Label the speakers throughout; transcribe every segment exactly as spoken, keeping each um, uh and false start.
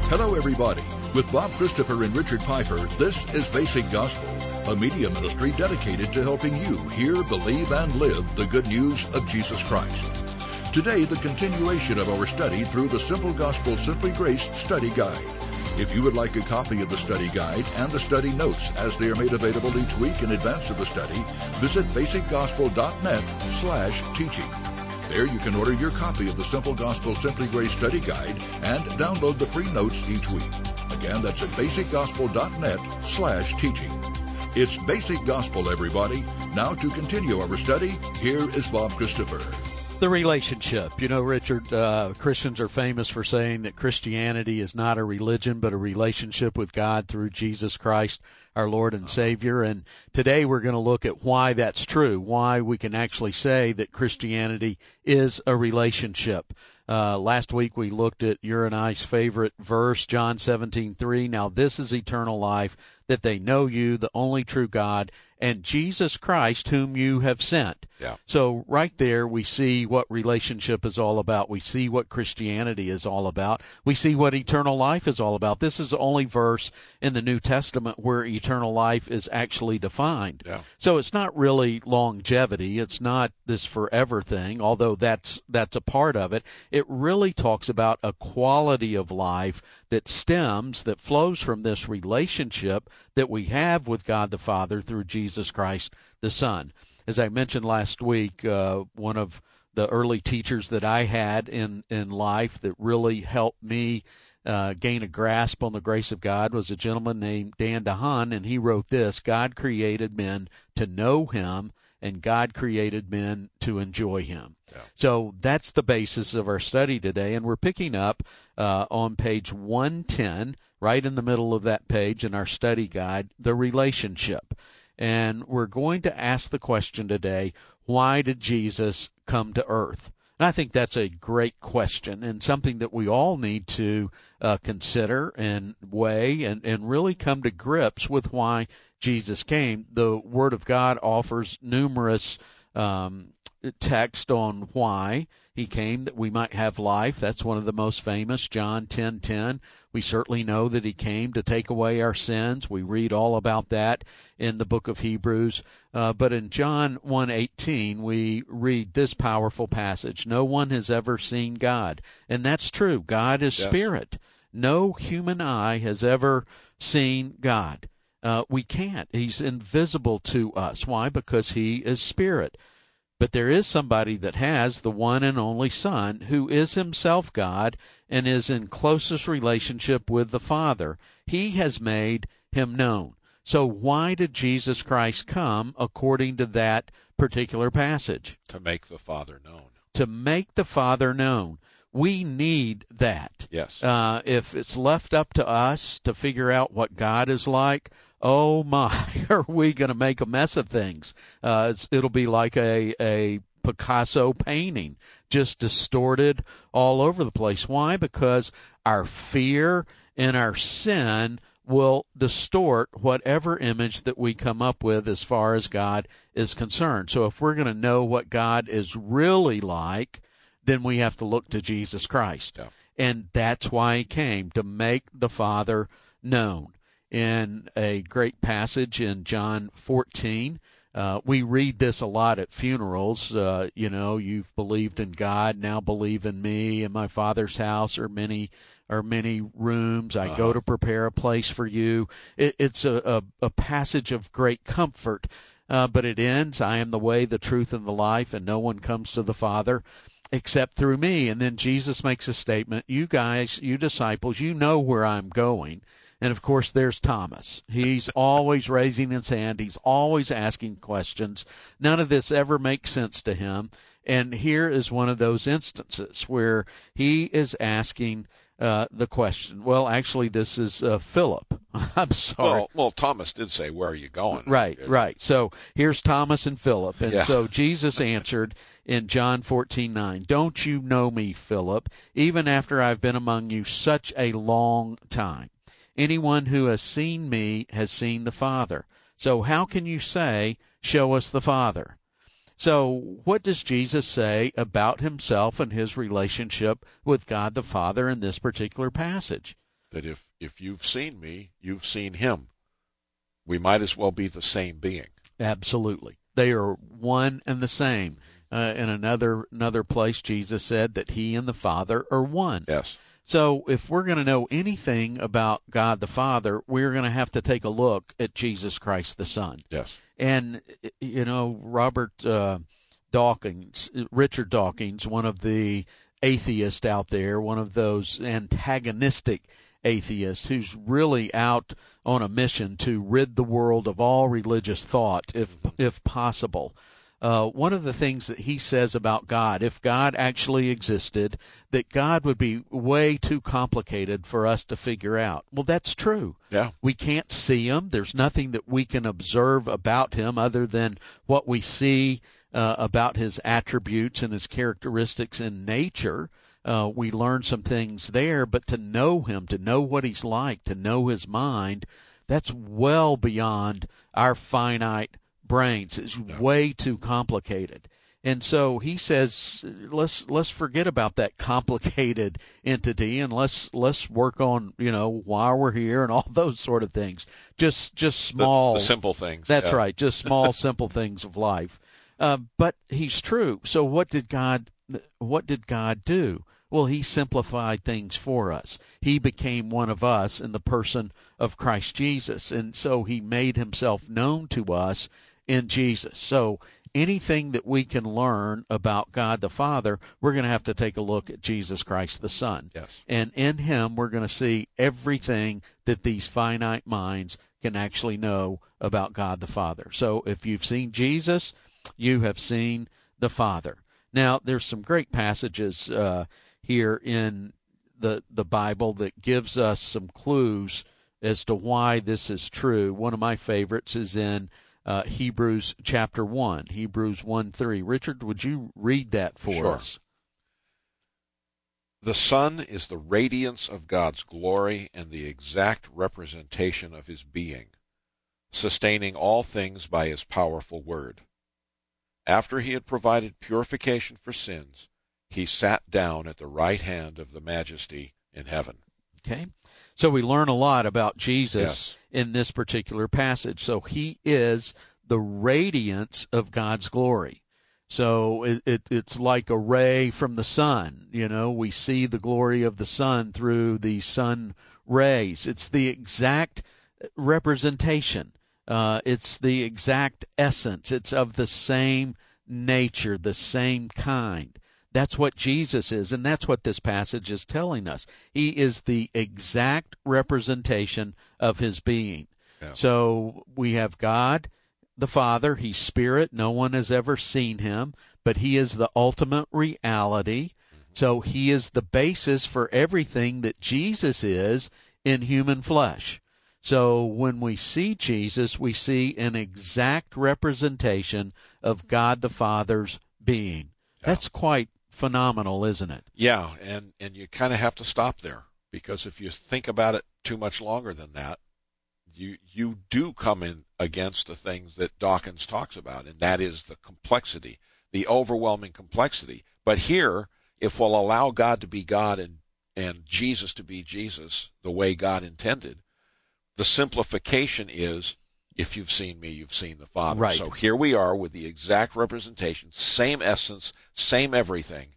Speaker 1: Hello, everybody. With Bob Christopher and Richard Pfeiffer, this is Basic Gospel, a media ministry dedicated to helping you hear, believe, and live the good news of Jesus Christ. Today, the continuation of our study through the Simple Gospel, Simply Grace Study Guide. If you would like a copy of the study guide and the study notes as they are made available each week in advance of the study, visit basicgospel.net slash teaching. There you can order your copy of the Simple Gospel Simply Grace Study Guide and download the free notes each week. Again, that's at basicgospel.net slash teaching. It's Basic Gospel, everybody. Now to continue our study, here is Bob Christopher.
Speaker 2: The relationship. You know, Richard, uh, Christians are famous for saying that Christianity is not a religion, but a relationship with God through Jesus Christ, our Lord and Savior. And today we're going to look at why that's true, why we can actually say that Christianity is a relationship. Uh, last week we looked at your and I's favorite verse, John seventeen three. Now this is eternal life, that they know you, the only true God, and Jesus Christ, whom you have sent.
Speaker 3: Yeah.
Speaker 2: So right there we see what relationship is all about. We see what Christianity is all about. We see what eternal life is all about. This is the only verse in the New Testament where eternal life is actually defined.
Speaker 3: Yeah.
Speaker 2: So it's not really longevity. It's not this forever thing, although that's that's a part of it. It really talks about a quality of life that stems, that flows from this relationship that we have with God the Father through Jesus Christ the Son. As I mentioned last week, uh, one of the early teachers that I had in, in life that really helped me uh, gain a grasp on the grace of God was a gentleman named Dan DeHaan, and he wrote this: God created men to know Him, and God created men to enjoy Him. Yeah. So that's the basis of our study today, and we're picking up uh, on page one ten, right in the middle of that page in our study guide, the relationship. And we're going to ask the question today, why did Jesus come to earth? And I think that's a great question and something that we all need to uh, consider and weigh and, and really come to grips with why Jesus came. The Word of God offers numerous um, text on why He came, that we might have life. That's one of the most famous, John ten ten. We certainly know that He came to take away our sins. We read all about that in the book of Hebrews. Uh, but in John one eighteen, we read this powerful passage: no one has ever seen God. And that's true. God is
Speaker 3: Yes.
Speaker 2: spirit. No human eye has ever seen God. Uh, we can't. He's invisible to us. Why? Because He is spirit. But there is somebody that has, the one and only Son, who is Himself God and is in closest relationship with the Father. He has made Him known. So why did Jesus Christ come according to that particular passage?
Speaker 3: To make the Father known.
Speaker 2: To make the Father known. We need that.
Speaker 3: Yes.
Speaker 2: Uh, if it's left up to us to figure out what God is like, oh my, are we going to make a mess of things? Uh, it's, it'll be like a, a Picasso painting, just distorted all over the place. Why? Because our fear and our sin will distort whatever image that we come up with as far as God is concerned. So if we're going to know what God is really like, then we have to look to Jesus Christ.
Speaker 3: Yeah.
Speaker 2: And that's why He came, to make the Father known. In a great passage in John fourteen, uh, we read this a lot at funerals. Uh, you know, you've believed in God, now believe in me. In my Father's house are many are many rooms. I uh-huh. go to prepare a place for you. It, it's a, a, a passage of great comfort, uh, but it ends, I am the way, the truth, and the life, and no one comes to the Father except through me. And then Jesus makes a statement: you guys, you disciples, you know where I'm going. And, of course, there's Thomas. He's always raising his hand. He's always asking questions. None of this ever makes sense to him. And here is one of those instances where he is asking uh, the question. Well, actually, this is uh, Philip. I'm sorry.
Speaker 3: Well, well, Thomas did say, where are you going?
Speaker 2: Right, right. So here's Thomas and Philip. And
Speaker 3: yeah.
Speaker 2: so Jesus answered in John fourteen nine, don't you know me, Philip, even after I've been among you such a long time? Anyone who has seen me has seen the Father. So how can you say, show us the Father? So what does Jesus say about Himself and His relationship with God the Father in this particular passage?
Speaker 3: that if, if you've seen me, you've seen him. We might as well be the same being.
Speaker 2: Absolutely. They are one and the same. Uh, in another another place, Jesus said that he and the Father are one.
Speaker 3: Yes.
Speaker 2: So if we're going to know anything about God the Father, we're going to have to take a look at Jesus Christ the Son.
Speaker 3: Yes.
Speaker 2: And, you know, Robert uh, Dawkins, Richard Dawkins, one of the atheists out there, one of those antagonistic atheists who's really out on a mission to rid the world of all religious thought, if if possible. Uh, one of the things that he says about God, if God actually existed, that God would be way too complicated for us to figure out. Well, that's true.
Speaker 3: Yeah.
Speaker 2: We can't see him. There's nothing that we can observe about him other than what we see uh, about his attributes and his characteristics in nature. Uh, we learn some things there, but to know him, to know what he's like, to know his mind, that's well beyond our finite brains. It's way too complicated. And so he says, let's let's forget about that complicated entity and let's let's work on, you know, why we're here and all those sort of things. Just just small,
Speaker 3: the, the simple things.
Speaker 2: That's
Speaker 3: yeah.
Speaker 2: right, just small, simple things of life. Uh, but he's true. So what did God what did God do? Well, he simplified things for us. He became one of us in the person of Christ Jesus, and so he made himself known to us in Jesus. So anything that we can learn about God the Father, we're going to have to take a look at Jesus Christ the Son.
Speaker 3: Yes.
Speaker 2: And in him, we're going to see everything that these finite minds can actually know about God the Father. So if you've seen Jesus, you have seen the Father. Now, there's some great passages uh, here in the the Bible that gives us some clues as to why this is true. One of my favorites is in uh, Hebrews chapter one, Hebrews one three. Richard, would you read that for
Speaker 3: Sure.
Speaker 2: us?
Speaker 3: The Son is the radiance of God's glory and the exact representation of his being, sustaining all things by his powerful word. After he had provided purification for sins, he sat down at the right hand of the Majesty in heaven.
Speaker 2: Okay. So we learn a lot about Jesus
Speaker 3: Yes.
Speaker 2: in this particular passage. So he is the radiance of God's glory. So it, it, it's like a ray from the sun. You know, we see the glory of the sun through the sun rays. It's the exact representation. Uh, it's the exact essence. It's of the same nature, the same kind. That's what Jesus is, and that's what this passage is telling us. He is the exact representation of his being.
Speaker 3: Yeah.
Speaker 2: So we have God, the Father. He's spirit. No one has ever seen him, but he is the ultimate reality. Mm-hmm. So he is the basis for everything that Jesus is in human flesh. So when we see Jesus, we see an exact representation of God the Father's being.
Speaker 3: Yeah.
Speaker 2: That's quite phenomenal, isn't it?
Speaker 3: Yeah, and, and you kind of have to stop there, because if you think about it too much longer than that, you you do come in against the things that Dawkins talks about, and that is the complexity, the overwhelming complexity. But here, if we'll allow God to be God and, and Jesus to be Jesus the way God intended, the simplification is, if you've seen me, you've seen the Father.
Speaker 2: Right.
Speaker 3: So here we are with the exact representation, same essence, same everything.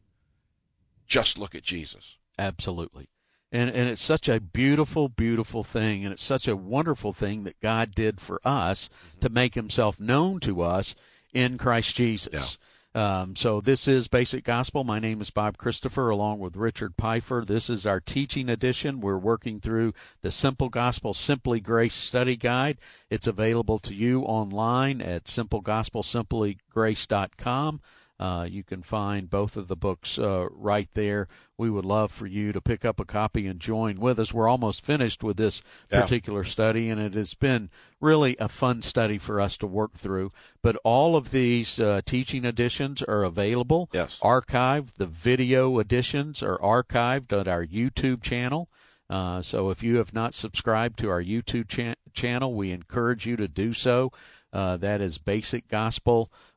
Speaker 3: Just look at Jesus.
Speaker 2: Absolutely. And and it's such a beautiful, beautiful thing, and it's such a wonderful thing that God did for us mm-hmm. to make himself known to us in Christ Jesus.
Speaker 3: Yeah.
Speaker 2: Um, so this is Basic Gospel. My name is Bob Christopher, along with Richard Pfeiffer. This is our teaching edition. We're working through the Simple Gospel Simply Grace Study Guide. It's available to you online at simple gospel simply grace dot com. Uh, you can find both of the books uh, right there. We would love for you to pick up a copy and join with us. We're almost finished with this
Speaker 3: yeah.
Speaker 2: particular study, and it has been really a fun study for us to work through. But all of these uh, teaching editions are available,
Speaker 3: yes.
Speaker 2: archived. The video editions are archived on our YouTube channel. Uh, so if you have not subscribed to our YouTube cha- channel, we encourage you to do so. Uh, that is Basic Gospel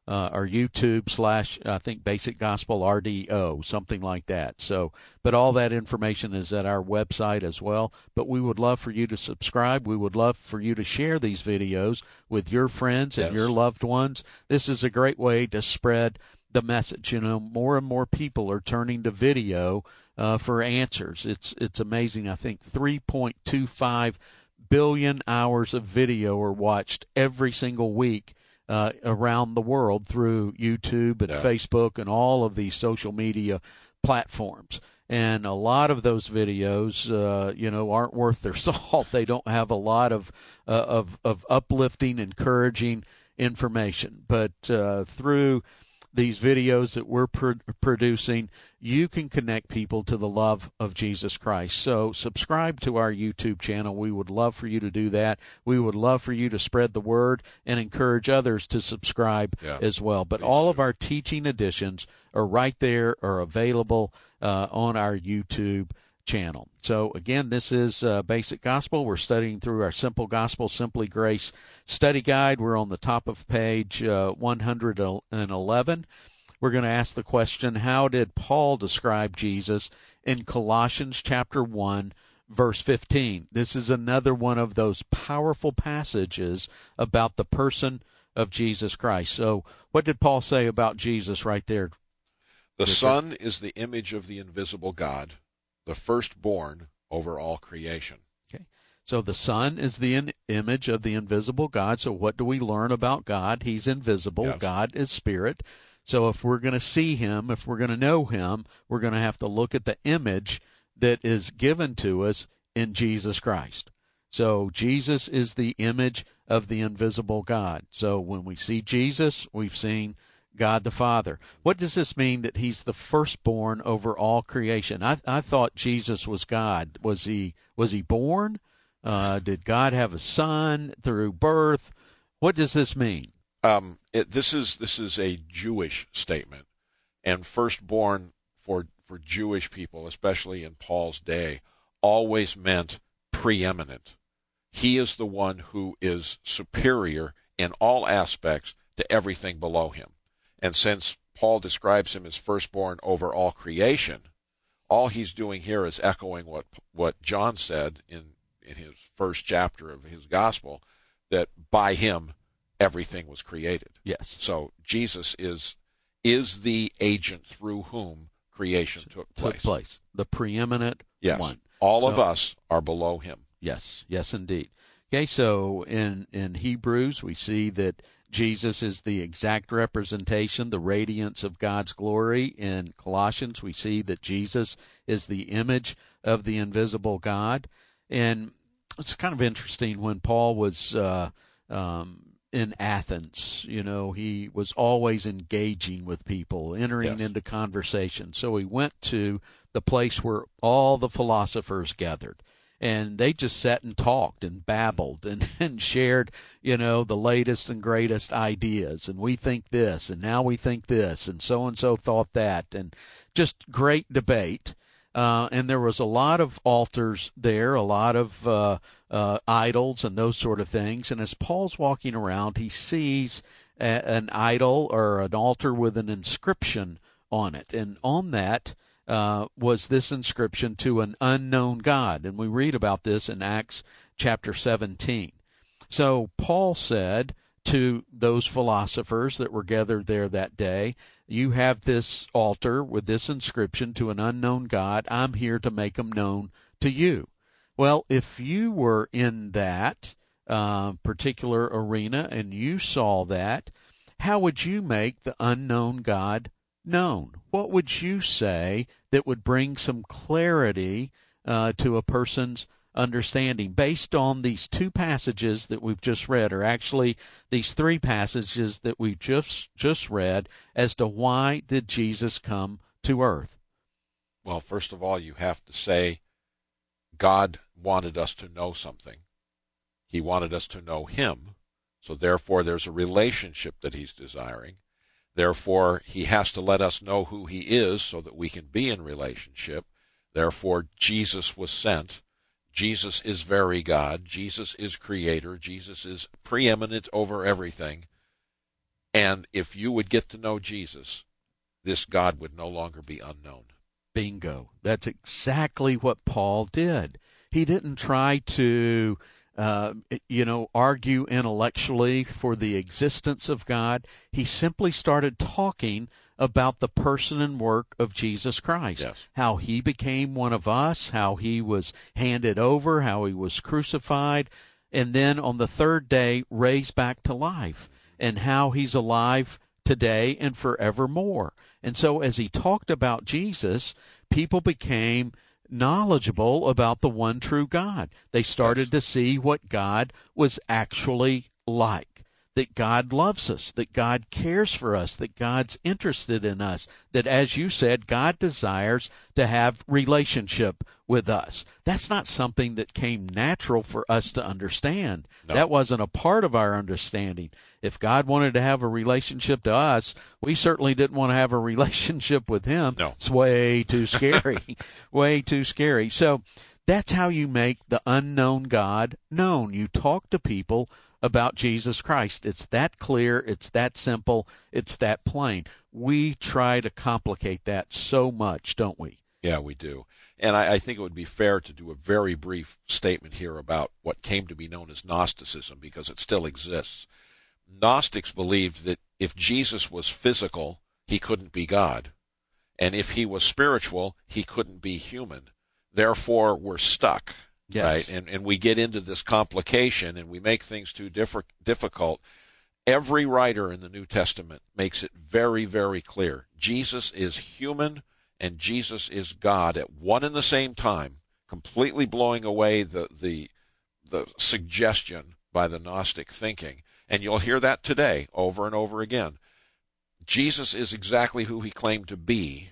Speaker 2: uh, or YouTube slash, I think, Basic Gospel R D O, something like that. So, but all that information is at our website as well. But we would love for you to subscribe. We would love for you to share these videos with your friends and
Speaker 3: Yes.
Speaker 2: your loved ones. This is a great way to spread the message. You know, more and more people are turning to video uh, for answers. It's it's amazing. I think three point two five billion hours of video are watched every single week uh, around the world through YouTube and
Speaker 3: Yeah.
Speaker 2: Facebook and all of these social media platforms. And a lot of those videos, uh, you know, aren't worth their salt. They don't have a lot of uh, of of uplifting, encouraging information. But uh, through these videos that we're pro- producing, you can connect people to the love of Jesus Christ. So subscribe to our YouTube channel. We would love for you to do that. We would love for you to spread the word and encourage others to subscribe
Speaker 3: Yeah,
Speaker 2: as well. But
Speaker 3: please
Speaker 2: all
Speaker 3: do.
Speaker 2: of our teaching editions are right there, are available uh, on our YouTube channel. So again, this is uh, Basic Gospel. We're studying through our Simple Gospel, Simply Grace study guide. We're on the top of page uh, one hundred eleven. We're going to ask the question, how did Paul describe Jesus in Colossians chapter one, verse fifteen? This is another one of those powerful passages about the person of Jesus Christ. So what did Paul say about Jesus right there?
Speaker 3: The
Speaker 2: Richard?
Speaker 3: Son is the image of the invisible God, the firstborn over all creation.
Speaker 2: Okay. So the Son is the in- image of the invisible God. So what do we learn about God? He's invisible.
Speaker 3: Yes.
Speaker 2: God is spirit. So if we're going to see him, if we're going to know him, we're going to have to look at the image that is given to us in Jesus Christ. So Jesus is the image of the invisible God. So when we see Jesus, we've seen God the Father. What does this mean that he's the firstborn over all creation? I, I thought Jesus was God. Was he was he born? Uh, did God have a son through birth? What does this mean?
Speaker 3: Um, it, this is this is a Jewish statement, and firstborn for for Jewish people, especially in Paul's day, always meant preeminent. He is the one who is superior in all aspects to everything below him. And since Paul describes him as firstborn over all creation, all he's doing here is echoing what what John said in in his first chapter of his gospel, that by him everything was created.
Speaker 2: Yes.
Speaker 3: So Jesus is is the agent through whom creation took place.
Speaker 2: Took place. The preeminent
Speaker 3: Yes.
Speaker 2: one.
Speaker 3: All
Speaker 2: So-
Speaker 3: of us are below him.
Speaker 2: Yes, yes, indeed. Okay, so in, in Hebrews, we see that Jesus is the exact representation, the radiance of God's glory. In Colossians, we see that Jesus is the image of the invisible God. And it's kind of interesting when Paul was uh, um, in Athens, you know, he was always engaging with people, entering
Speaker 3: Yes.
Speaker 2: into conversation. So he went to the place where all the philosophers gathered. And they just sat and talked and babbled and, and shared, you know, the latest and greatest ideas. And we think this, and now we think this, and so-and-so thought that. And just great debate. Uh, and there was a lot of altars there, a lot of uh, uh, idols and those sort of things. And as Paul's walking around, he sees a, an idol or an altar with an inscription on it. And on that uh, was this inscription, to an unknown God. And we read about this in Acts chapter seventeen. So Paul said to those philosophers that were gathered there that day, you have this altar with this inscription, to an unknown God. I'm here to make them known to you. Well, if you were in that uh, particular arena and you saw that, how would you make the unknown God known? What would you say that would bring some clarity uh, to a person's understanding based on these two passages that we've just read, or actually these three passages that we've just just read, as to why did Jesus come to earth?
Speaker 3: Well, first of all, you have to say God wanted us to know something. He wanted us to know him. So therefore, there's a relationship that he's desiring. Therefore, he has to let us know who he is so that we can be in relationship. Therefore, Jesus was sent. Jesus is very God. Jesus is creator. Jesus is preeminent over everything. And if you would get to know Jesus, this God would no longer be unknown.
Speaker 2: Bingo. That's exactly what Paul did. He didn't try to, uh, you know, argue intellectually for the existence of God. He simply started talking about the person and work of Jesus Christ,
Speaker 3: Yes.
Speaker 2: how he became one of us, how he was handed over, how he was crucified, and then on the third day raised back to life, and how he's alive today and forevermore. And so as he talked about Jesus, people became knowledgeable about the one true God. They started to see what God was actually like, that God loves us, that God cares for us, that God's interested in us, that, as you said, God desires to have relationship with us. That's not something that came natural for us to understand.
Speaker 3: No.
Speaker 2: That wasn't a part of our understanding. If God wanted to have a relationship to us, we certainly didn't want to have a relationship with him.
Speaker 3: No.
Speaker 2: It's way too scary, way too scary. So that's how you make the unknown God known. You talk to people about Jesus Christ. It's that clear, it's that simple, it's that plain. We try to complicate that so much, don't we?
Speaker 3: Yeah, we do. And I, I think it would be fair to do a very brief statement here about what came to be known as Gnosticism, because it still exists. Gnostics believed that if Jesus was physical, he couldn't be God. And if he was spiritual, he couldn't be human. Therefore, we're stuck.
Speaker 2: Yes.
Speaker 3: Right? And and we get into this complication and we make things too diff- difficult. Every writer in the New Testament makes it very, very clear. Jesus is human and Jesus is God at one and the same time, completely blowing away the the the suggestion by the Gnostic thinking. And you'll hear that today over and over again. Jesus is exactly who he claimed to be,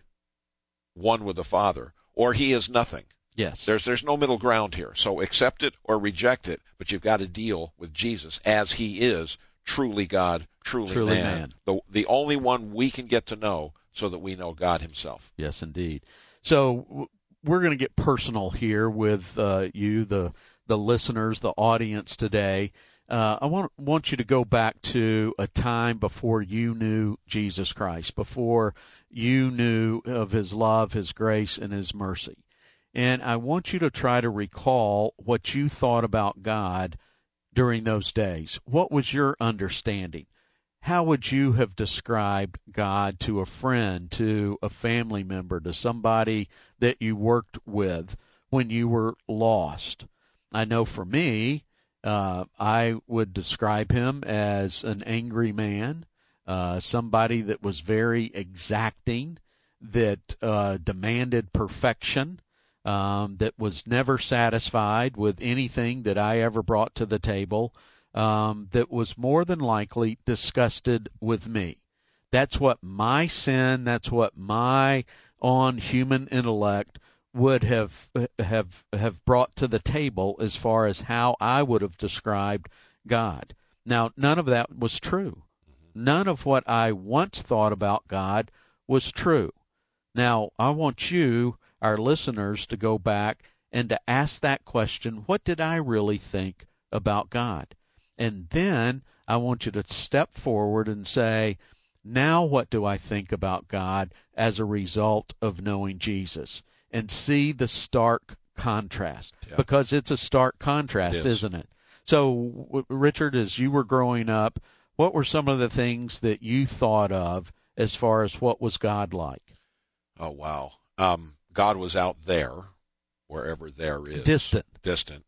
Speaker 3: one with the Father, or he is nothing.
Speaker 2: Yes.
Speaker 3: There's there's no middle ground here. So accept it or reject it, but you've got to deal with Jesus as he is, truly God, truly,
Speaker 2: Truly
Speaker 3: man.
Speaker 2: man.
Speaker 3: The, the only one we can get to know so that we know God himself.
Speaker 2: Yes, indeed. So w- we're going to get personal here with uh, you, the the listeners, the audience today. Uh, I want want you to go back to a time before you knew Jesus Christ, before you knew of his love, his grace, and his mercy. And I want you to try to recall what you thought about God during those days. What was your understanding? How would you have described God to a friend, to a family member, to somebody that you worked with when you were lost? I know for me, uh, I would describe him as an angry man, uh, somebody that was very exacting, that uh, demanded perfection, Um, that was never satisfied with anything that I ever brought to the table, um, that was more than likely disgusted with me. That's what my sin, that's what my on human intellect would have have have brought to the table as far as how I would have described God. Now, none of that was true. None of what I once thought about God was true. Now, I want you, our listeners, to go back and to ask that question, what did I really think about God? And then I want you to step forward and say, now what do I think about God as a result of knowing Jesus? And see the stark contrast,
Speaker 3: Yeah.
Speaker 2: because it's a stark contrast,
Speaker 3: It is.
Speaker 2: isn't it? So, w- Richard, as you were growing up, what were some of the things that you thought of as far as what was God like?
Speaker 3: Oh, wow. Um, God was out there, wherever there is.
Speaker 2: Distant.
Speaker 3: Distant.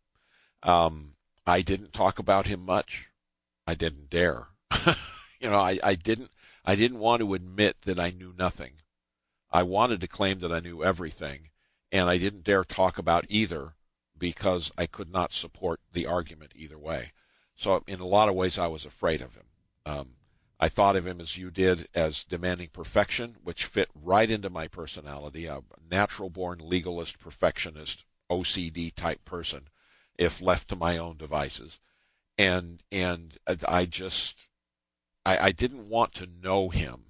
Speaker 3: Um, I didn't talk about him much. I didn't dare. you know, I, I didn't I didn't want to admit that I knew nothing. I wanted to claim that I knew everything, and I didn't dare talk about either because I could not support the argument either way. So in a lot of ways, I was afraid of him. Um, I thought of him, as you did, as demanding perfection, which fit right into my personality, a natural-born legalist, perfectionist, O C D-type person, if left to my own devices. And and I just, I, I didn't want to know him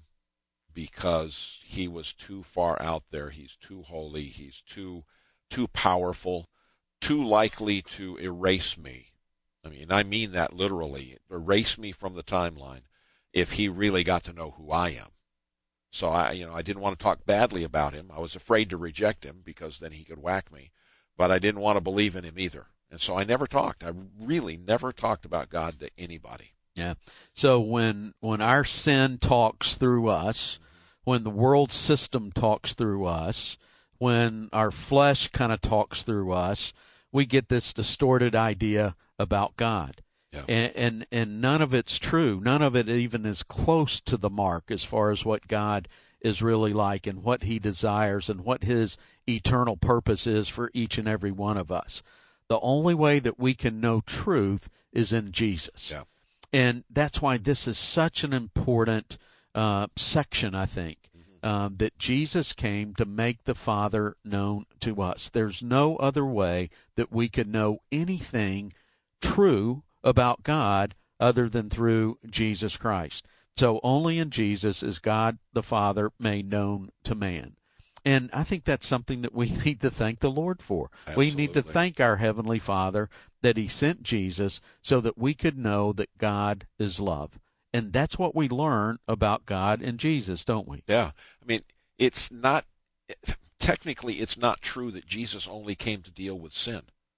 Speaker 3: because he was too far out there. He's too holy. He's too too powerful, too likely to erase me. I mean, I mean that literally, erase me from the timeline. if he really got to know who I am. So I, you know, I didn't want to talk badly about him. I was afraid to reject him because then he could whack me, but I didn't want to believe in him either. And so I never talked. I really never talked about God to anybody.
Speaker 2: Yeah. So when when our sin talks through us, when the world system talks through us, when our flesh kind of talks through us, we get this distorted idea about God.
Speaker 3: Yeah.
Speaker 2: And, and and none of it's true. None of it even is close to the mark as far as what God is really like and what he desires and what his eternal purpose is for each and every one of us. The only way that we can know truth is in Jesus.
Speaker 3: Yeah.
Speaker 2: And that's why this is such an important uh, section, I think, mm-hmm. um, that Jesus came to make the Father known to us. There's no other way that we could know anything true about God other than through Jesus Christ. So only in Jesus is God the Father made known to man. And I think that's something that we need to thank the Lord for.
Speaker 3: Absolutely.
Speaker 2: We need to thank our Heavenly Father that he sent Jesus so that we could know that God is love. And that's what we learn about God and Jesus, don't we?
Speaker 3: Yeah. I mean, it's not, technically it's not true that Jesus only came to deal with sin.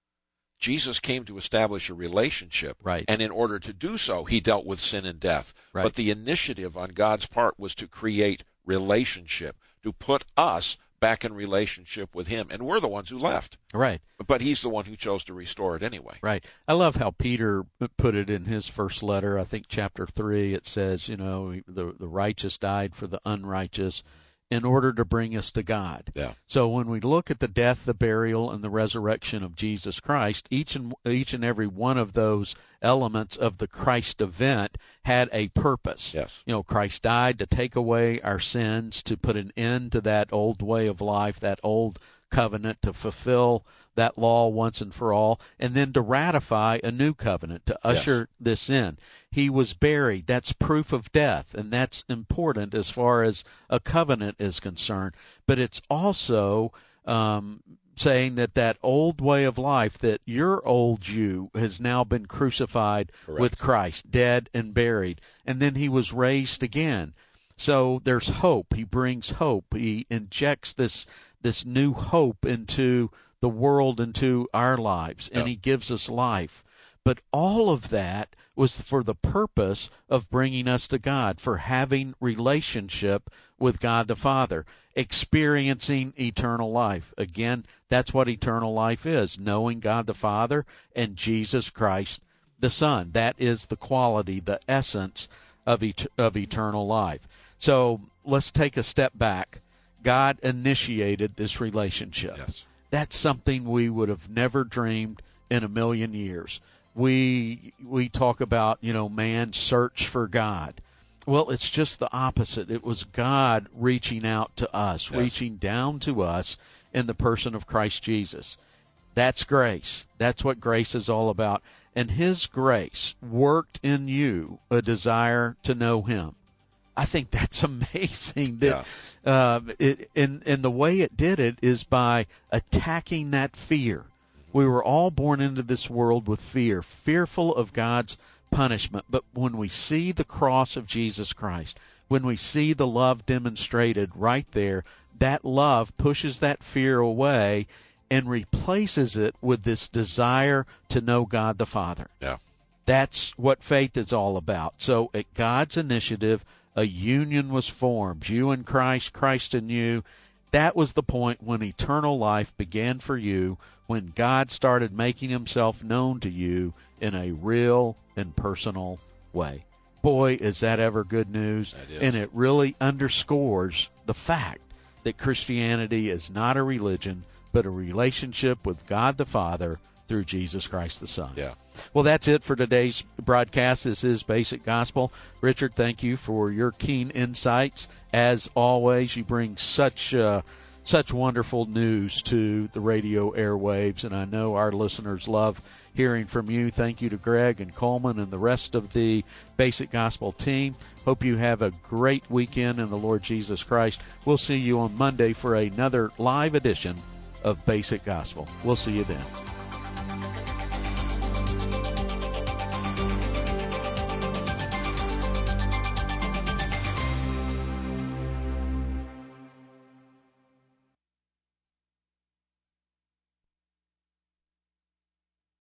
Speaker 3: Jesus came to establish a relationship,
Speaker 2: right.
Speaker 3: And in order to do so, he dealt with sin and death.
Speaker 2: Right.
Speaker 3: But the initiative on God's part was to create relationship, to put us back in relationship with him. And we're the ones who left.
Speaker 2: Right.
Speaker 3: But he's the one who chose to restore it anyway.
Speaker 2: Right. I love how Peter put it in his first letter. I think chapter three, it says, you know, the, the righteous died for the unrighteous in order to bring us to God.
Speaker 3: Yeah.
Speaker 2: So when we look at the death, the burial, and the resurrection of Jesus Christ, each and each and every one of those elements of the Christ event had a purpose.
Speaker 3: Yes.
Speaker 2: You know, Christ died to take away our sins, to put an end to that old way of life, that old covenant, to fulfill that law once and for all, and then to ratify a new covenant, to usher
Speaker 3: yes.
Speaker 2: this in. He was buried. That's proof of death, and that's important as far as a covenant is concerned. But it's also um, saying that that old way of life, that your old you has now been crucified
Speaker 3: Correct.
Speaker 2: With Christ, dead and buried, and then he was raised again. So there's hope. He brings hope. He injects this this new hope into the world, into our lives, and
Speaker 3: yeah.
Speaker 2: he gives us life. But all of that was for the purpose of bringing us to God, for having relationship with God the Father, experiencing eternal life. Again, that's what eternal life is, knowing God the Father and Jesus Christ the Son. That is the quality, the essence of et- of eternal life. So let's take a step back. God initiated this relationship.
Speaker 3: Yes.
Speaker 2: That's something we would have never dreamed in a million years. We we talk about, you know, man's search for God. Well, it's just the opposite. It was God reaching out to us,
Speaker 3: yes.
Speaker 2: reaching down to us in the person of Christ Jesus. That's grace. That's what grace is all about. And his grace worked in you a desire to know him. I think that's amazing. That, yeah. uh, it, and, and the way it did it is by attacking that fear. We were all born into this world with fear, fearful of God's punishment. But when we see the cross of Jesus Christ, when we see the love demonstrated right there, that love pushes that fear away and replaces it with this desire to know God the Father.
Speaker 3: Yeah.
Speaker 2: That's what faith is all about. So at God's initiative, a union was formed. You and Christ, Christ in you. That was the point when eternal life began for you, when God started making himself known to you in a real and personal way. Boy, is that ever good news. And it really underscores the fact that Christianity is not a religion, but a relationship with God the Father through Jesus Christ the Son.
Speaker 3: Yeah.
Speaker 2: Well, that's it for today's broadcast. This is Basic Gospel. Richard, thank you for your keen insights. As always, you bring such uh, such wonderful news to the radio airwaves, and I know our listeners love hearing from you. Thank you to Greg and Coleman and the rest of the Basic Gospel team. Hope you have a great weekend in the Lord Jesus Christ. We'll see you on Monday for another live edition of Basic Gospel. We'll see you then.